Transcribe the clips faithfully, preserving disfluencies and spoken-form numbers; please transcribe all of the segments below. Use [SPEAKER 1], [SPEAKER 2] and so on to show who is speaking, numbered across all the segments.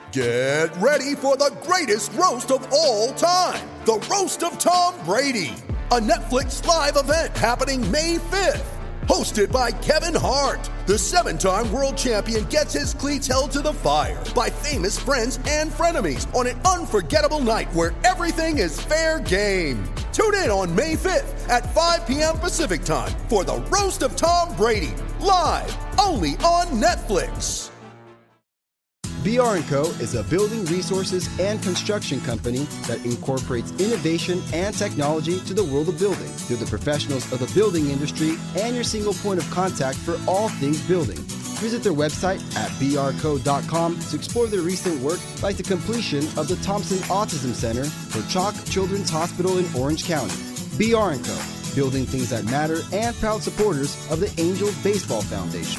[SPEAKER 1] Get ready for the greatest roast of all time, the Roast of Tom Brady, a Netflix live event happening May fifth. Hosted by Kevin Hart, the seven-time world champion gets his cleats held to the fire by famous friends and frenemies on an unforgettable night where everything is fair game. Tune in on May fifth at five p.m. Pacific time for the Roast of Tom Brady, live only on Netflix.
[SPEAKER 2] B R and Co. is a building resources and construction company that incorporates innovation and technology to the world of building through the professionals of the building industry and your single point of contact for all things building. Visit their website at b r co dot com to explore their recent work, like the completion of the Thompson Autism Center for Chalk Children's Hospital in Orange County. B R and Co. Building things that matter and proud supporters of the Angels Baseball Foundation.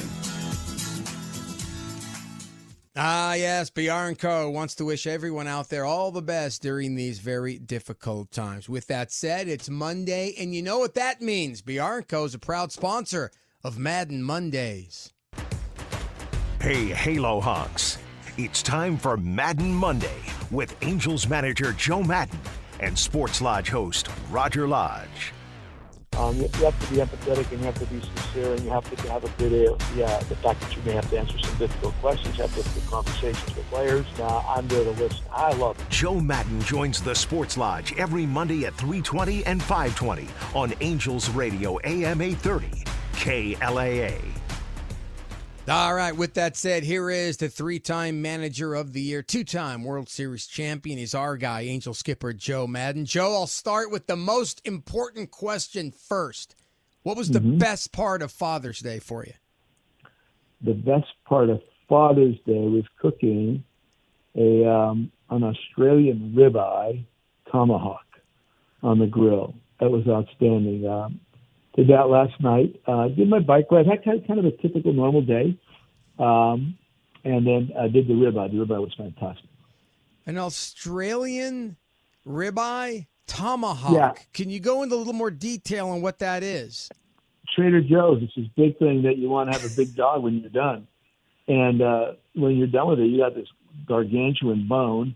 [SPEAKER 3] Ah, yes, B R and Co. wants to wish everyone out there all the best during these very difficult times. With that said, it's Monday, and you know what that means. B R and Co. is a proud sponsor of Madden Mondays.
[SPEAKER 4] Hey, Halo Honks. It's time for Madden Monday with Angels manager Joe Madden and Sports Lodge host Roger Lodge.
[SPEAKER 5] Um, you, you have to be empathetic and you have to be sincere and you have to have a good ear. Yeah, the fact that you may have to answer some difficult questions, have difficult conversations with players. Now, I'm there to listen. I love it.
[SPEAKER 4] Joe Madden joins the Sports Lodge every Monday at three twenty and five twenty on Angels Radio A M eight thirty, K L A A.
[SPEAKER 3] All right, with that said, here is the three-time manager of the year, two-time World Series champion. He's our guy, Angel skipper Joe Madden. Joe, I'll start with the most important question first. What was the mm-hmm. best part of Father's Day for you?
[SPEAKER 5] The best part of Father's Day was cooking a um, an Australian ribeye tomahawk on the grill. That was outstanding. Um, Did that last night. Uh, did my bike ride. Had kind of, kind of a typical normal day. Um, and then I did the ribeye. The ribeye was fantastic.
[SPEAKER 3] An Australian ribeye tomahawk.
[SPEAKER 5] Yeah.
[SPEAKER 3] Can you go into a little more detail on what that is?
[SPEAKER 5] Trader Joe's. It's this big thing that you want to have a big dog when you're done. And uh, when you're done with it, you got this gargantuan bone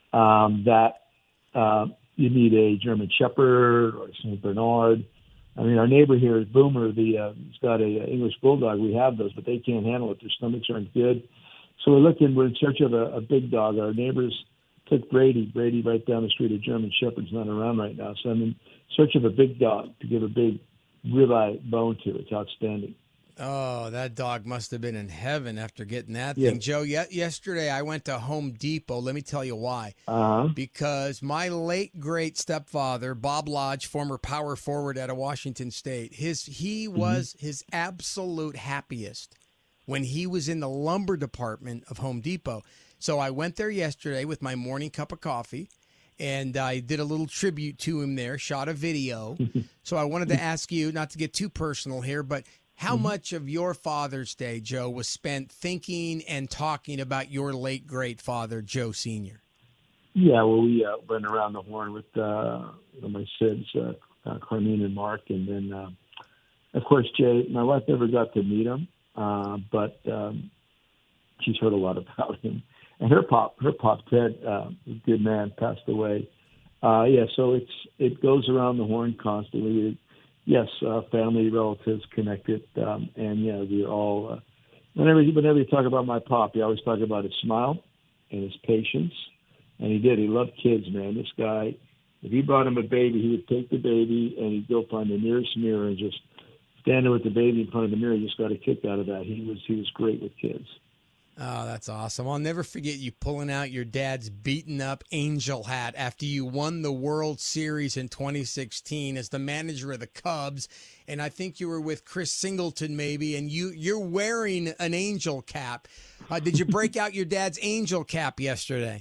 [SPEAKER 5] um, that uh, you need a German Shepherd or a Saint Bernard. I mean, our neighbor here is Boomer. The uh, he's got a, a English Bulldog. We have those, but they can't handle it. Their stomachs aren't good. So we're looking. We're in search of a, a big dog. Our neighbors took Brady. Brady right down the street. A German Shepherd's not around right now. So I'm in search of a big dog to give a big ribeye bone to. It's outstanding.
[SPEAKER 3] Oh, that dog must have been in heaven after getting that
[SPEAKER 5] yeah.
[SPEAKER 3] thing. Joe, ye- yesterday I went to Home Depot. Let me tell you why.
[SPEAKER 5] Uh-huh.
[SPEAKER 3] Because my late, great stepfather, Bob Lodge, former power forward out of Washington State, his he was mm-hmm. his absolute happiest when he was in the lumber department of Home Depot. So I went there yesterday with my morning cup of coffee, and I did a little tribute to him there, shot a video. So I wanted to ask you, not to get too personal here, but how mm-hmm. much of your Father's Day, Joe, was spent thinking and talking about your late, great father, Joe Senior?
[SPEAKER 5] Yeah, well, we uh, went around the horn with uh, my kids, uh, uh, Carmine and Mark. And then, uh, of course, Jay. My wife never got to meet him, uh, but um, she's heard a lot about him. And her pop, her pop, Ted, uh, good man, passed away. Uh, yeah, so it's it goes around the horn constantly. It, Yes, uh, family, relatives connected, um, and yeah, we're all. Uh, whenever whenever you talk about my pop, you always talk about his smile and his patience, and he did. He loved kids, man. This guy, if you brought him a baby, he would take the baby and he'd go find the nearest mirror and just stand there with the baby in front of the mirror. You just got a kick out of that. He was he was great with kids.
[SPEAKER 3] Oh, that's awesome. I'll never forget you pulling out your dad's beaten up Angel hat after you won the World Series in twenty sixteen as the manager of the Cubs. And I think you were with Chris Singleton maybe, and you, you're wearing an Angel cap. Uh, did you break out your dad's Angel cap yesterday?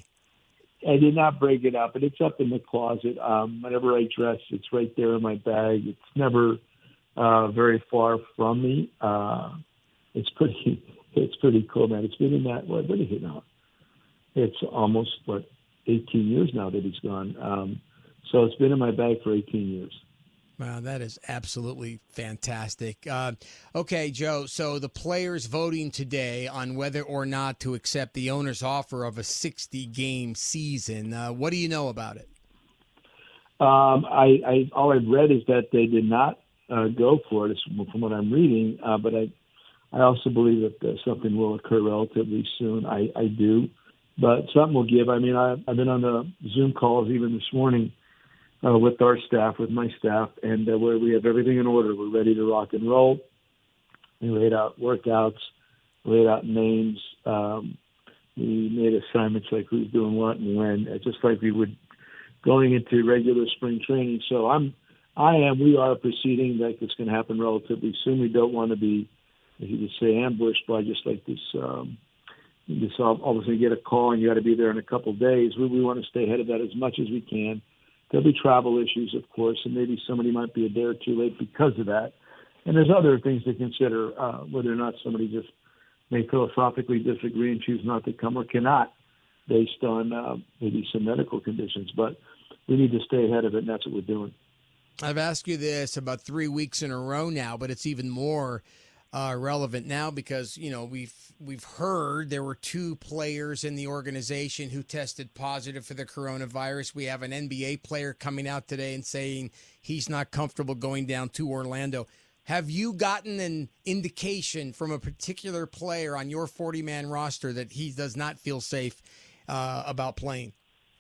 [SPEAKER 5] I did not break it out, but it's up in the closet. Um, whenever I dress, it's right there in my bag. It's never uh, very far from me. Uh, it's pretty... It's pretty cool, man. It's been in that, what, what is it now? It's almost, what, eighteen years now that he's gone. Um, so it's been in my bag for eighteen years.
[SPEAKER 3] Wow, that is absolutely fantastic. Uh, okay, Joe, so the players voting today on whether or not to accept the owner's offer of a sixty-game season. Uh, what do you know about it?
[SPEAKER 5] Um, I, I all I've read is that they did not uh, go for it, from what I'm reading. Uh, but I, I also believe that uh, something will occur relatively soon. I, I do, but something will give. I mean, I, I've been on the Zoom calls even this morning uh, with our staff, with my staff, and uh, where we have everything in order. We're ready to rock and roll. We laid out workouts, laid out names. Um, we made assignments like who's doing what and when, uh, just like we would going into regular spring training. So I'm, I am, we are proceeding like it's going to happen relatively soon. We don't want to be, as you could say, ambushed by just like this, um, this all, all of a sudden you get a call and you got to be there in a couple of days. We, we want to stay ahead of that as much as we can. There'll be travel issues, of course, and maybe somebody might be a day or two late because of that. And there's other things to consider, uh, whether or not somebody just may philosophically disagree and choose not to come or cannot based on uh, maybe some medical conditions. But we need to stay ahead of it, and that's what we're doing.
[SPEAKER 3] I've asked you this about three weeks in a row now, but it's even more uh, relevant now because, you know, we've we've heard there were two players in the organization who tested positive for the coronavirus. We have an N B A player coming out today and saying he's not comfortable going down to Orlando. Have you gotten an indication from a particular player on your forty-man roster that he does not feel safe uh, about playing?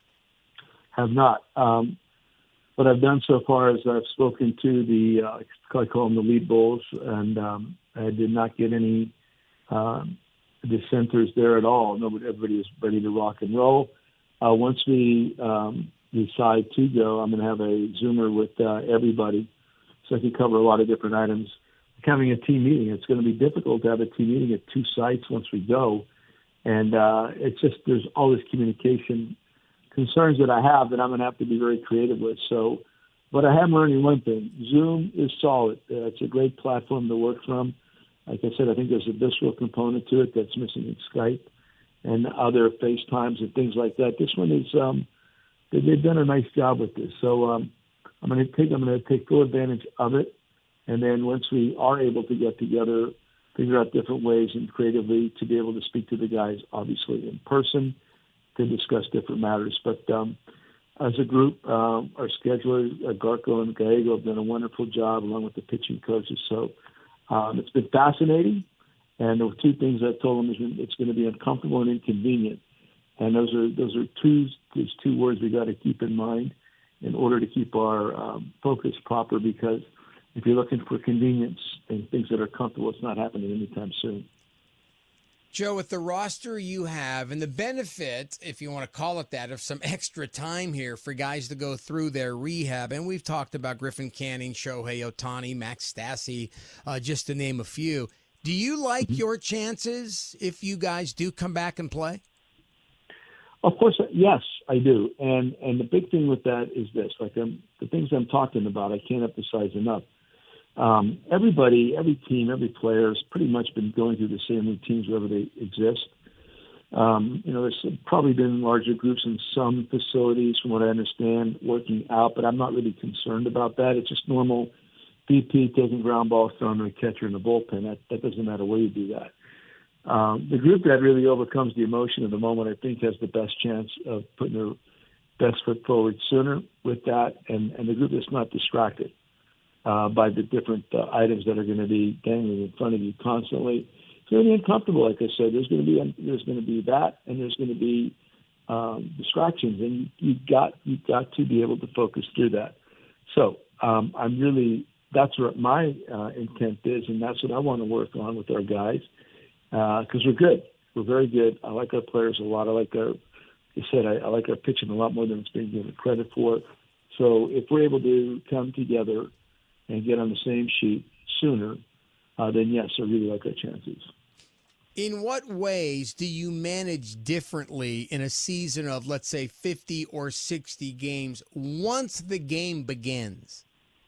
[SPEAKER 5] Have not. Um, what I've done so far is I've spoken to the, uh, I call them the lead bulls, and um, I did not get any um, dissenters there at all. Nobody, everybody is ready to rock and roll. Uh, once we um, decide to go, I'm going to have a Zoomer with uh, everybody so I can cover a lot of different items. Having a team meeting, it's going to be difficult to have a team meeting at two sites once we go. And uh, it's just, there's all this communication concerns that I have that I'm going to have to be very creative with. So, but I am learning one thing. Zoom is solid. Uh, it's a great platform to work from. Like I said, I think there's a visceral component to it that's missing in Skype and other FaceTimes and things like that. This one is, um, they've done a nice job with this. So um, I'm going to take, I'm going to take full advantage of it. And then once we are able to get together, figure out different ways and creatively to be able to speak to the guys, obviously in person, to discuss different matters. But um, as a group, um, our schedulers, uh, Garco and Gallego, have done a wonderful job along with the pitching coaches. So um, it's been fascinating. And there were two things I told them: is it's going to be uncomfortable and inconvenient. And those are those are two those two words we got to keep in mind in order to keep our um, focus proper. Because if you're looking for convenience and things that are comfortable, it's not happening anytime soon.
[SPEAKER 3] Joe, with the roster you have and the benefit, if you want to call it that, of some extra time here for guys to go through their rehab, and we've talked about Griffin Canning, Shohei Ohtani, Max Stassi, uh, just to name a few. Do you like your chances if you guys do come back and play?
[SPEAKER 5] Of course, yes, I do. And and the big thing with that is this, like I'm, the things I'm talking about, I can't emphasize enough. Um, everybody, every team, every player has pretty much been going through the same routines wherever they exist. Um, you know, there's probably been larger groups in some facilities, from what I understand, working out, but I'm not really concerned about that. It's just normal B P taking ground balls, throwing to a catcher in the bullpen. That, that doesn't matter where you do that. Um, the group that really overcomes the emotion of the moment, I think, has the best chance of putting their best foot forward sooner with that, and, and the group that's not distracted uh, by the different uh, items that are going to be dangling in front of you constantly. It's going to be uncomfortable, like I said. There's going to be there's going to be that, and there's going to be um, distractions, and you, you've got you've got to be able to focus through that. So um, I'm really that's what my uh, intent is, and that's what I want to work on with our guys. Because uh, we're good. We're very good. I like our players a lot. I like our, like I said, I, I like our pitching a lot more than it's being given credit for. So if we're able to come together and get on the same sheet sooner, uh, then yes, I really like our chances.
[SPEAKER 3] In what ways do you manage differently in a season of, let's say, fifty or sixty games once the game begins?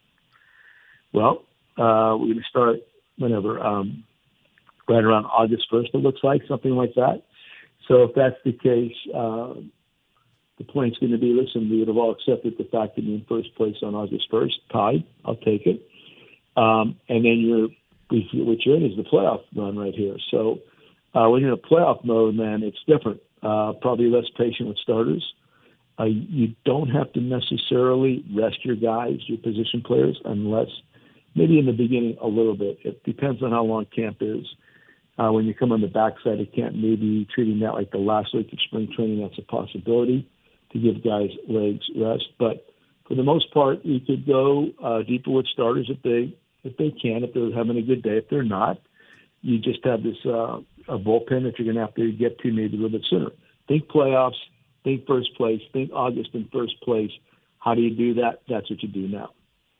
[SPEAKER 5] Well, uh, we're going to start whenever. Um, right around August first, it looks like, something like that. So if that's the case, uh, the point's going to be, listen, we would have all accepted the fact that you're in first place on August first, tied. I'll take it. Um, and then you're, what you're in is the playoff run right here. So uh, when you're in a playoff mode, man, it's different. Uh, probably less patient with starters. Uh, you don't have to necessarily rest your guys, your position players, unless maybe in the beginning a little bit. It depends on how long camp is. Uh, when you come on the backside of camp, maybe treating that like the last week of spring training, that's a possibility to give guys legs rest. But for the most part, you could go uh, deeper with starters if they if they can, if they're having a good day. If they're not, you just have this uh, a bullpen that you're going to have to get to maybe a little bit sooner. Think playoffs, think first place, think August in first place. How do you do that? That's what you do now.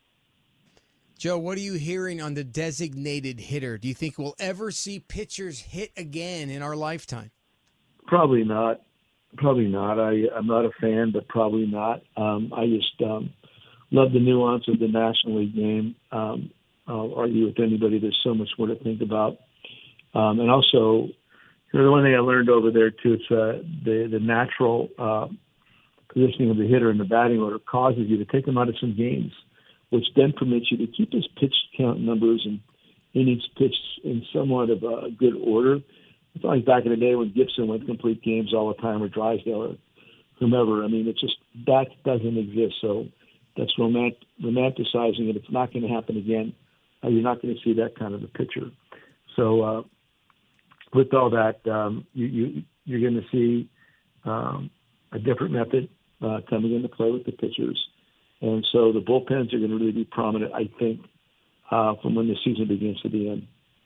[SPEAKER 3] Joe, what are you hearing on the designated hitter? Do you think we'll ever see pitchers hit again in our lifetime?
[SPEAKER 5] Probably not. Probably not. I, I'm not a fan, but probably not. Um, I just um, love the nuance of the National League game. Um, I'll argue with anybody. There's so much more to think about. Um, and also, you know, the one thing I learned over there, too, it's uh, the, the natural uh, positioning of the hitter in the batting order causes you to take him out of some games, which then permits you to keep his pitch count numbers and innings pitched in somewhat of a good order. It's not like back in the day when Gibson went complete games all the time, or Drysdale, or whomever. I mean, it's just that doesn't exist. So that's romant- romanticizing it. It's not going to happen again. Uh, you're not going to see that kind of a pitcher. So uh, with all that, um, you, you, you're going to see um, a different method uh, coming into play with the pitchers. And so the bullpens are going to really be prominent, I think, uh, from when the season begins to the end.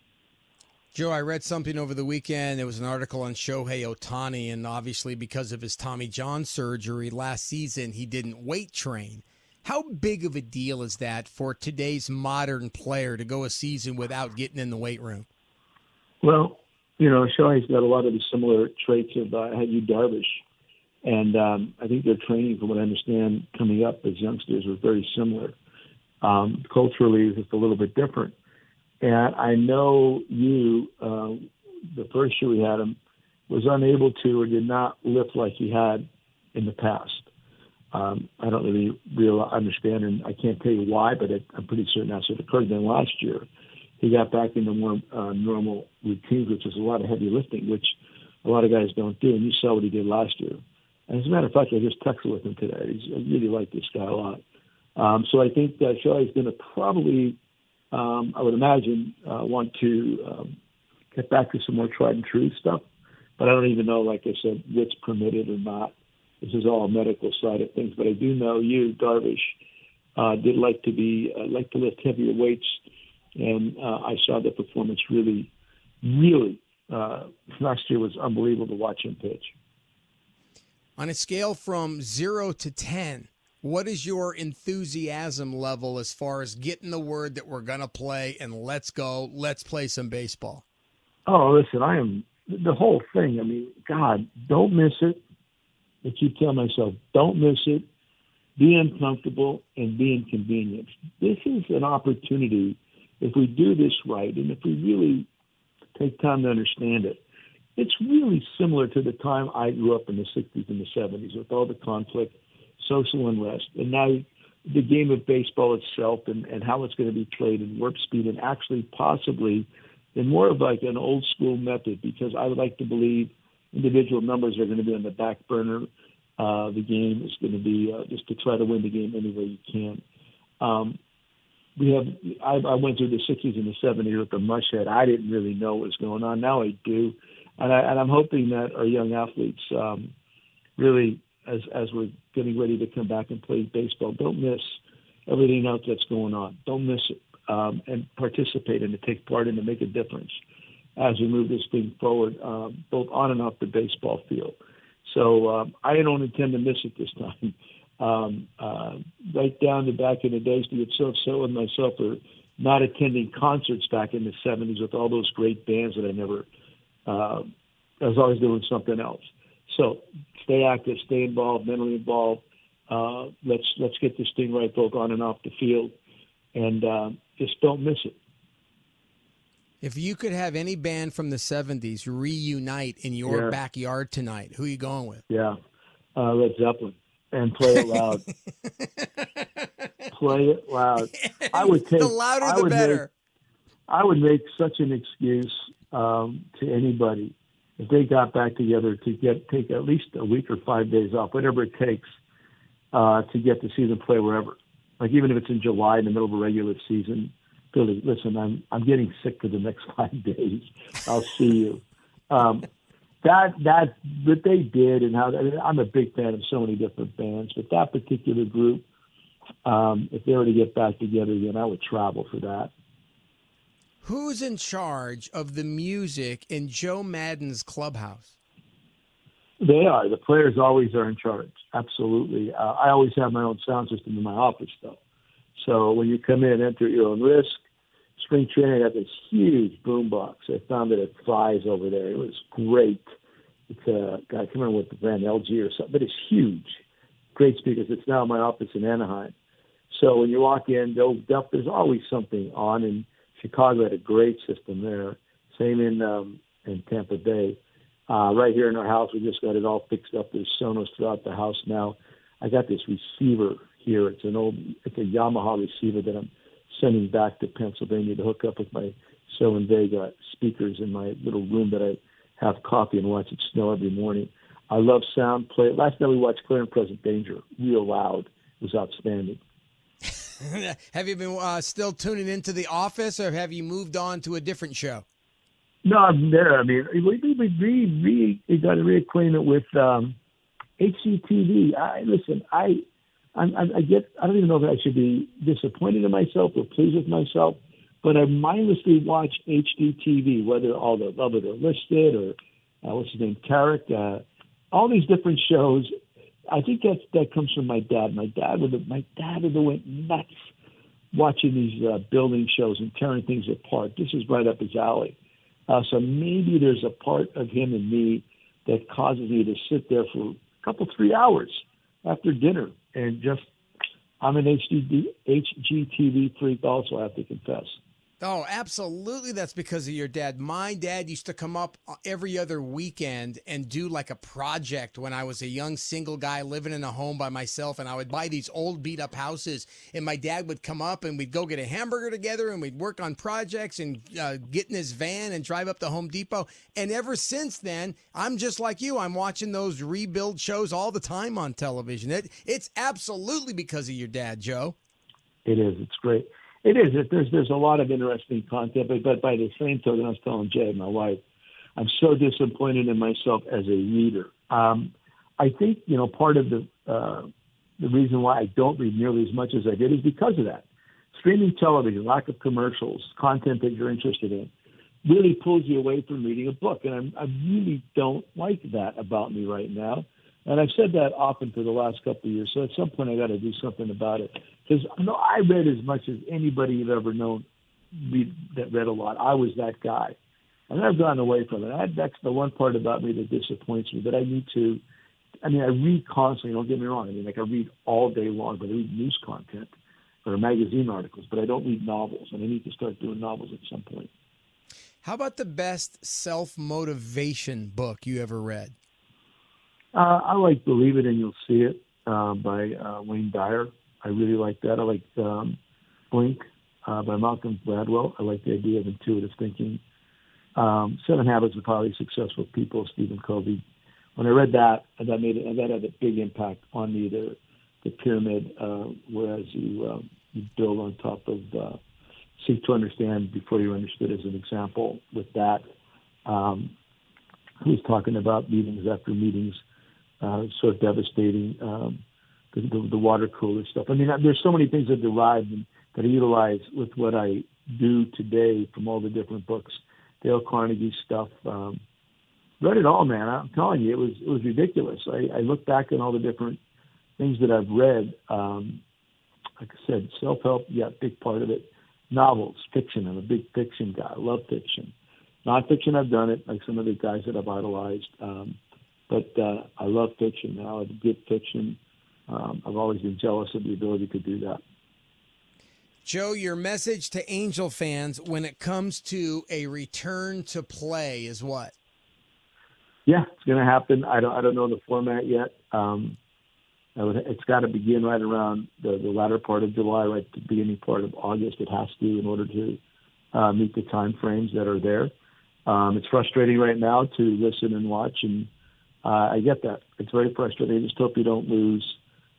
[SPEAKER 3] Joe, I read something over the weekend. There was an article on Shohei Ohtani, and obviously because of his Tommy John surgery last season, he didn't weight train. How big of a deal is that for today's modern player to go a season without getting in the weight room?
[SPEAKER 5] Well, you know, Shohei's got a lot of the similar traits of uh, Yu Darvish. And um, I think their training, from what I understand, coming up as youngsters was very similar. Um, culturally, it's just a little bit different. And I know you, uh, the first year we had him, was unable to or did not lift like he had in the past. Um, I don't really real understand, and I can't tell you why, but it, I'm pretty certain that's what occurred. Then last year, he got back into more uh, normal routines, which is a lot of heavy lifting, which a lot of guys don't do. And you saw what he did last year. And as a matter of fact, I just texted with him today. He's, I really like this guy a lot. Um, so I think that Shohei's going to probably, um, I would imagine, uh, want to um, get back to some more tried and true stuff. But I don't even know, like I said, what's permitted or not. This is all a medical side of things. But I do know you, Darvish, uh, did like to be, uh, like to lift heavier weights. And uh, I saw the performance really, really, uh, last year was unbelievable to watch him pitch.
[SPEAKER 3] On a scale from zero to ten, what is your enthusiasm level as far as getting the word that we're going to play and let's go, let's play some baseball?
[SPEAKER 5] Oh, listen, I am, the whole thing, I mean, God, don't miss it. I keep telling myself, don't miss it. Be uncomfortable and be inconvenienced. This is an opportunity, if we do this right, and if we really take time to understand it. It's really similar to the time I grew up in the sixties and the seventies with all the conflict, social unrest, and now the game of baseball itself and, and how it's going to be played in warp speed and actually possibly in more of like an old school method, because I would like to believe individual numbers are going to be on the back burner. Uh, the game is going to be uh, just to try to win the game any way you can. Um, we have I, I went through the sixties and the seventies with the mush head. I didn't really know what was going on. Now I do. And, I, and I'm hoping that our young athletes um, really, as as we're getting ready to come back and play baseball, don't miss everything else that's going on. Don't miss it, um, and participate in it, take part in it, make a difference as we move this thing forward, um, both on and off the baseball field. So um, I don't intend to miss it this time. Um, uh, right down to back in the days, to get so upset with myself for not attending concerts back in the seventies with all those great bands that I never – Uh, I was always doing something else. So stay active, stay involved, mentally involved. Uh, let's let's get this thing right, both on and off the field, and uh, just don't miss it.
[SPEAKER 3] If you could have any band from the seventies reunite in your
[SPEAKER 5] yeah.
[SPEAKER 3] backyard tonight, who are you going with?
[SPEAKER 5] Yeah, uh, Led Zeppelin and play it loud. Play it loud. I would take
[SPEAKER 3] the louder
[SPEAKER 5] I
[SPEAKER 3] the
[SPEAKER 5] would
[SPEAKER 3] better.
[SPEAKER 5] Make, I would make such an excuse um, to anybody if they got back together to get take at least a week or five days off, whatever it takes, uh, to get to see them play wherever. Like even if it's in July in the middle of a regular season, Billy, listen, I'm I'm getting sick for the next five days. I'll see you. Um, that that what they did and how I mean, I'm a big fan of so many different bands, but that particular group, um, if they were to get back together again, I would travel for that.
[SPEAKER 3] Who's in charge of the music in Joe Maddon's clubhouse?
[SPEAKER 5] They are. The players always are in charge. Absolutely. Uh, I always have my own sound system in my office, though. So when you come in, enter at your own risk. Spring training, I got this huge boom box. I found it at Fry's over there. It was great. It's a, I can't remember what the brand, L G or something, but it's huge. Great speakers. It's now in my office in Anaheim. So when you walk in, there's always something on, and Chicago had a great system there. Same in um, in Tampa Bay. Uh, right here in our house, we just got it all fixed up. There's Sonos throughout the house now. I got this receiver here. It's an old, it's a Yamaha receiver that I'm sending back to Pennsylvania to hook up with my Sony Vega speakers in my little room that I have coffee and watch it snow every morning. I love sound. Play. Last night we watched Clear and Present Danger, real loud. It was outstanding.
[SPEAKER 3] Have you been uh, still tuning into The Office, or have you moved on to a different show?
[SPEAKER 5] No, I'm there. I mean, we we we, we, we got reacquainted with um, H G T V. I listen. I, I I get. I don't even know if I should be disappointed in myself or pleased with myself, but I mindlessly watch H G T V, whether all the Love It or Listed or uh, what's his name, Tarek, uh, all these different shows. I think that that comes from my dad. My dad would have, my dad would have went nuts watching these uh, building shows and tearing things apart. This is right up his alley. Uh, so maybe there's a part of him and me that causes me to sit there for a couple, three hours after dinner and just, I'm an H G T V freak also, I have to confess.
[SPEAKER 3] Oh, absolutely. That's because of your dad. My dad used to come up every other weekend and do like a project when I was a young single guy living in a home by myself. And I would buy these old beat up houses, and my dad would come up and we'd go get a hamburger together and we'd work on projects and uh, get in his van and drive up to Home Depot. And ever since then, I'm just like you. I'm watching those rebuild shows all the time on television. It, it's absolutely because of your dad, Joe.
[SPEAKER 5] It is. It's great. It is. There's there's a lot of interesting content, but, but by the same token, I was telling Jay, my wife, I'm so disappointed in myself as a reader. Um, I think, you know, part of the uh, the reason why I don't read nearly as much as I did is because of that. Streaming television, lack of commercials, content that you're interested in, really pulls you away from reading a book. And I'm, I really don't like that about me right now. And I've said that often for the last couple of years. So at some point, I got to do something about it. Because you know, I read as much as anybody you've ever known read, that read a lot. I was that guy. And I've gotten away from it. I, that's the one part about me that disappoints me, that I need to, I mean, I read constantly, don't get me wrong. I mean, like I read all day long, but I read news content or magazine articles, but I don't read novels. And I need to start doing novels at some point.
[SPEAKER 3] How about the best self-motivation book you ever read?
[SPEAKER 5] Uh, I like Believe It and You'll See It uh, by uh, Wayne Dyer. I really like that. I like um, Blink uh, by Malcolm Gladwell. I like the idea of intuitive thinking. Um, Seven Habits of Highly Successful People, Stephen Covey. When I read that, that made it, that had a big impact on me. The, the pyramid, uh, whereas you, uh, you build on top of uh, seek to understand before you understood, as an example. With that, um, he was talking about meetings after meetings. Uh, sort of devastating, um, the, the, the water cooler stuff. I mean, there's so many things that derive and that I utilize with what I do today from all the different books. Dale Carnegie stuff. Um, read it all, man. I'm telling you, it was it was ridiculous. I, I look back at all the different things that I've read. Um, like I said, self-help, yeah, big part of it. Novels, fiction. I'm a big fiction guy. I love fiction. Non-fiction, I've done it, like some of the guys that I've idolized. Um, But uh, I love fiction now. I good fiction. Um, I've always been jealous of the ability to do that.
[SPEAKER 3] Joe, your message to Angel fans when it comes to a return to play is what?
[SPEAKER 5] Yeah, it's going to happen. I don't I don't know the format yet. Um, I would, it's got to begin right around the, the latter part of July, right at the beginning part of August. It has to in order to uh, meet the time frames that are there. Um, it's frustrating right now to listen and watch, and uh, I get that. It's very frustrating. I just hope you don't lose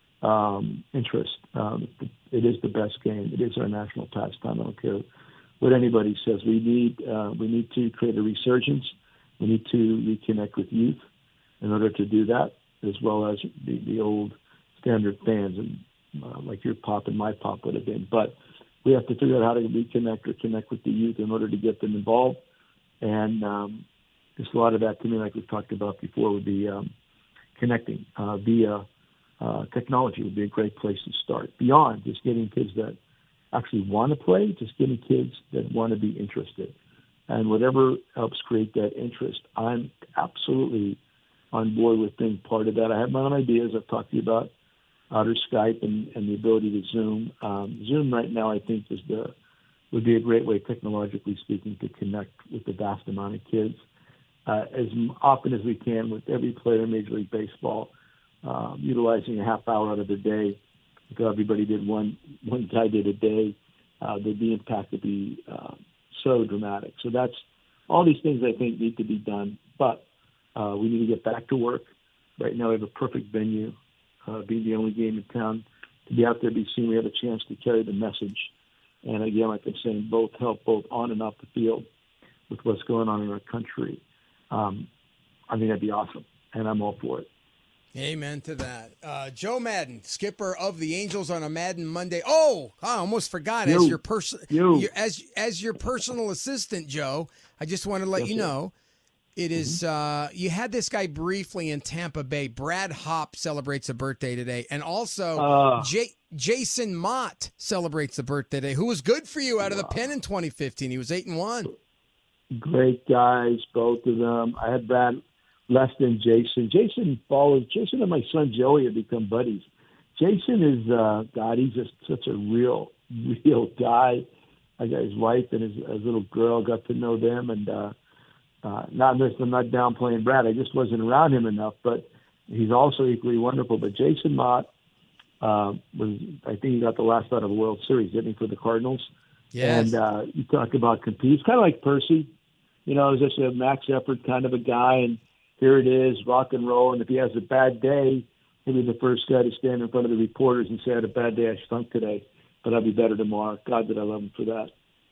[SPEAKER 5] um, interest. Um, it is the best game. It is our national pastime. I don't care what anybody says. We need uh, we need to create a resurgence. We need to reconnect with youth in order to do that, as well as the, the old standard fans, and uh, like your pop and my pop would have been. But we have to figure out how to reconnect or connect with the youth in order to get them involved. And um, just a lot of that, to me, like we've talked about before, would be um, connecting uh, via uh, technology would be a great place to start. Beyond just getting kids that actually want to play, just getting kids that want to be interested. And whatever helps create that interest, I'm absolutely on board with being part of that. I have my own ideas I've talked to you about, outer Skype and, and the ability to Zoom. Um, Zoom right now, I think, is the would be a great way, technologically speaking, to connect with the vast amount of kids uh, as often as we can with every player in Major League Baseball, um, utilizing a half hour out of the day. If everybody did one, one guy did a day, uh, the, the impact would be uh, so dramatic. So that's all these things I think need to be done, but uh, we need to get back to work. Right now we have a perfect venue, uh, being the only game in town, to be out there, be seen. We have a chance to carry the message. And again, like I'm saying, both help both on and off the field with what's going on in our country. Um, I think that'd be awesome, and I'm all for it.
[SPEAKER 3] Amen to that. Uh, Joe Maddon, skipper of the Angels on a Madden Monday. Oh, I almost forgot.
[SPEAKER 5] You.
[SPEAKER 3] As your person,
[SPEAKER 5] You.
[SPEAKER 3] as as your personal assistant, Joe, I just want to let
[SPEAKER 5] Yes,
[SPEAKER 3] you
[SPEAKER 5] sir.
[SPEAKER 3] know, it is. Uh, you had this guy briefly in Tampa Bay. Brad Hopp celebrates a birthday today, and also
[SPEAKER 5] Uh,
[SPEAKER 3] J- Jason Mott celebrates a birthday today. Who was good for you out of the pen in twenty fifteen? He was eight and one.
[SPEAKER 5] Great guys, both of them. I had Brad less than Jason. Jason follows. Jason and my son Joey have become buddies. Jason is, uh, God, he's just such a real, real guy. I got his wife and his, his little girl, got to know them. And uh, uh, not this, I'm not downplaying Brad. I just wasn't around him enough. But he's also equally wonderful. But Jason Mott uh, was, I think he got the last out of a World Series, didn't he, for the Cardinals?
[SPEAKER 3] Yes.
[SPEAKER 5] And uh, you talk about compete. He's kind of like Percy. You know, he's just a max effort kind of a guy. And here it is, rock and roll. And if he has a bad day, he'll be the first guy to stand in front of the reporters and say, I had a bad day, I stunk today, but I'll be better tomorrow. God, did I love him for that.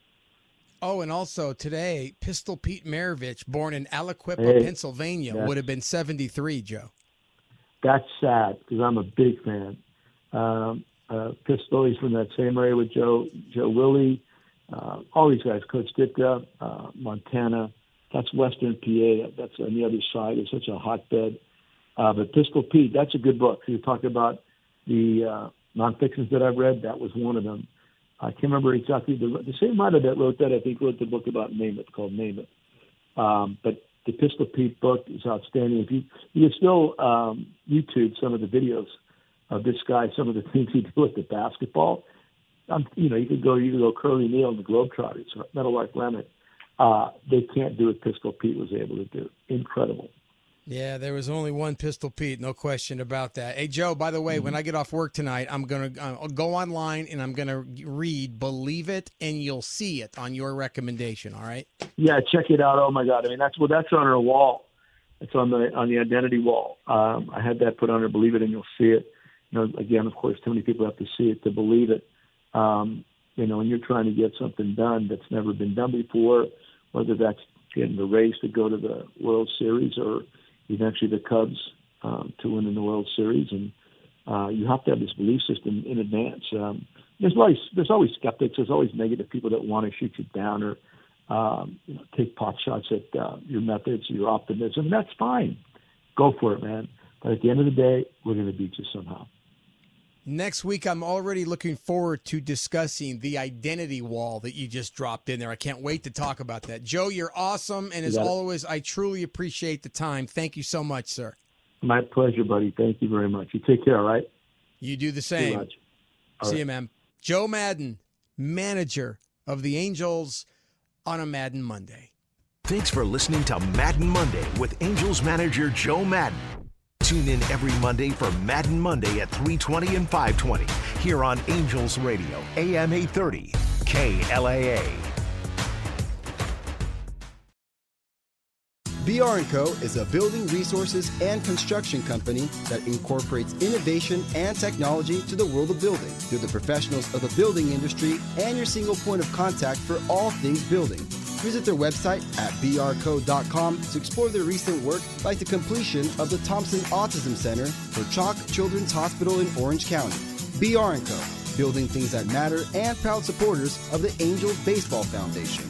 [SPEAKER 3] Oh, and also today, Pistol Pete Maravich, born in Aliquippa,
[SPEAKER 5] Hey,
[SPEAKER 3] Pennsylvania,
[SPEAKER 5] yes.
[SPEAKER 3] would have been seventy-three, Joe.
[SPEAKER 5] That's sad because I'm a big fan. Um, uh, Pistol, he's from that same area with Joe, Joe Willie, uh, all these guys, Coach Ditka, uh, Montana. That's Western P A. That's on the other side. It's such a hotbed. Uh, but Pistol Pete, that's a good book. You talk about the uh, nonfictions that I've read. That was one of them. I can't remember exactly. The, the same writer that wrote that, I think, wrote the book about Name It, called Name It. Um, but the Pistol Pete book is outstanding. If you you can still um, YouTube some of the videos of this guy, some of the things he did with the basketball. Um, you know, you could go, you could go Curly Neal and the Globetrotters, Meadowlark Leonard. Uh, they can't do what Pistol Pete was able to do. Incredible.
[SPEAKER 3] Yeah, there was only one Pistol Pete, no question about that. Hey, Joe, by the way, mm-hmm. when I get off work tonight, I'm going to uh, go online and I'm going to read Believe It and You'll See It on your recommendation, all right?
[SPEAKER 5] Yeah, check it out. Oh, my God. I mean, that's well, that's on our wall. It's on the on the identity wall. Um, I had that put on there, Believe It and You'll See It. You know, again, of course, too many people have to see it to believe it. Um, you know, when you're trying to get something done that's never been done before, whether that's getting the Rays to go to the World Series or eventually the Cubs um, to win in the World Series, and uh, you have to have this belief system in advance. Um, there's always there's always skeptics. There's always negative people that want to shoot you down or um, you know, take pot shots at uh, your methods, your optimism. That's fine. Go for it, man. But at the end of the day, we're going to beat you somehow.
[SPEAKER 3] Next week, I'm already looking forward to discussing the identity wall that you just dropped in there. I can't wait to talk about that. Joe, you're awesome. And as always, I truly appreciate the time. Thank you so much, sir.
[SPEAKER 5] My pleasure, buddy. Thank you very much. You take care, all right?
[SPEAKER 3] You do the same.
[SPEAKER 5] See
[SPEAKER 3] you, See
[SPEAKER 5] right.
[SPEAKER 3] you, man. Joe Maddon, manager of the Angels on a Madden Monday.
[SPEAKER 4] Thanks for listening to Madden Monday with Angels manager Joe Madden. Tune in every Monday for Madden Monday at three twenty and five twenty here on Angels Radio, A M eight thirty, K L A A.
[SPEAKER 2] B R and Co. is a building resources and construction company that incorporates innovation and technology to the world of building through the professionals of the building industry and your single point of contact for all things building. Visit their website at b r co dot com to explore their recent work, like the completion of the Thompson Autism Center for Chalk Children's Hospital in Orange County. B R and Co. Building things that matter and proud supporters of the Angels Baseball Foundation.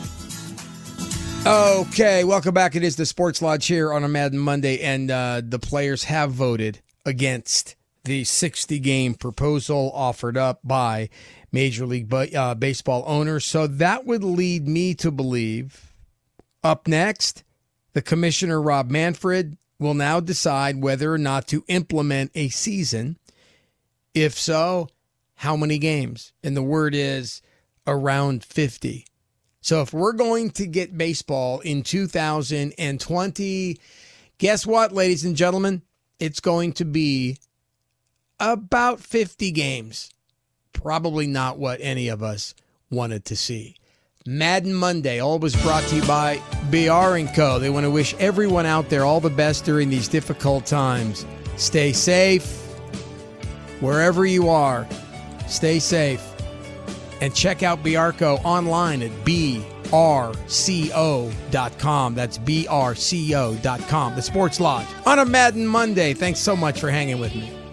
[SPEAKER 3] Okay, welcome back. It is the Sports Lodge here on a Madden Monday, and uh, the players have voted against the sixty-game proposal offered up by Major League uh, Baseball owners. So that would lead me to believe, up next, the commissioner, Rob Manfred, will now decide whether or not to implement a season. If so, how many games? And the word is around fifty. So if we're going to get baseball in two thousand twenty, guess what, ladies and gentlemen? It's going to be about fifty games. Probably not what any of us wanted to see. Madden Monday, always brought to you by B R and Co. They want to wish everyone out there all the best during these difficult times. Stay safe. Wherever you are, stay safe. And check out B R C O online at b r c o dot com. That's b r c o dot com. The Sports Lodge on a Madden Monday. Thanks so much for hanging with me.